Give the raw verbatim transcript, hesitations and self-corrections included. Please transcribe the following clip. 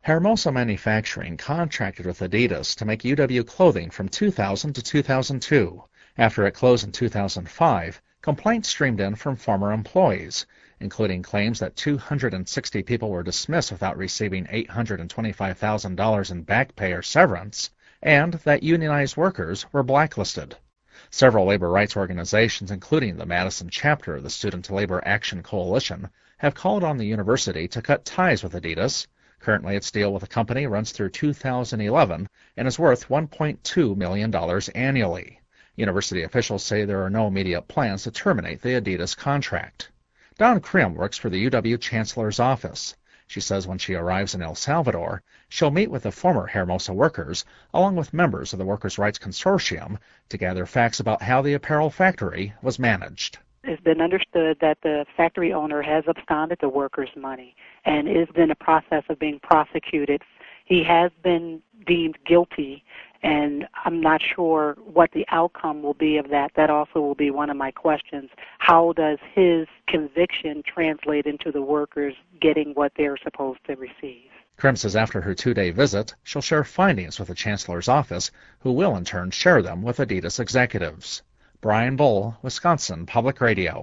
Hermosa Manufacturing contracted with Adidas to make U W clothing from two thousand to two thousand two. After it closed in two thousand five, complaints streamed in from former employees, including claims that two hundred sixty people were dismissed without receiving eight hundred twenty-five thousand dollars in back pay or severance, and that unionized workers were blacklisted. Several labor rights organizations, including the Madison chapter of the Student Labor Action Coalition, have called on the university to cut ties with Adidas. Currently, its deal with the company runs through two thousand eleven and is worth one point two million dollars annually. University officials say there are no immediate plans to terminate the Adidas contract. Dawn Krim works for the U W Chancellor's office. She says when she arrives in El Salvador, she'll meet with the former Hermosa workers, along with members of the Workers' Rights Consortium, to gather facts about how the apparel factory was managed. It's been understood that the factory owner has absconded the workers' money and is in the process of being prosecuted. He has been deemed guilty, and I'm not sure what the outcome will be of that. That also will be one of my questions. How does his conviction translate into the workers getting what they're supposed to receive? Krim says after her two-day visit, she'll share findings with the Chancellor's office, who will in turn share them with Adidas executives. Brian Bull, Wisconsin Public Radio.